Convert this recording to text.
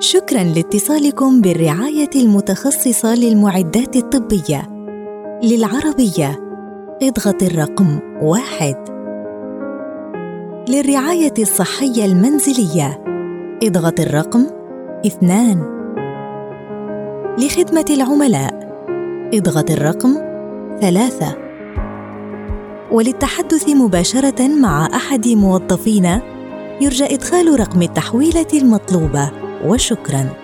شكراً لاتصالكم بالرعاية المتخصصة للمعدات الطبية. للعربية اضغط الرقم 1. للرعاية الصحية المنزلية اضغط الرقم 2. لخدمة العملاء اضغط الرقم 3. وللتحدث مباشرة مع أحد موظفينا يرجى إدخال رقم التحويلة المطلوبة، وشكراً.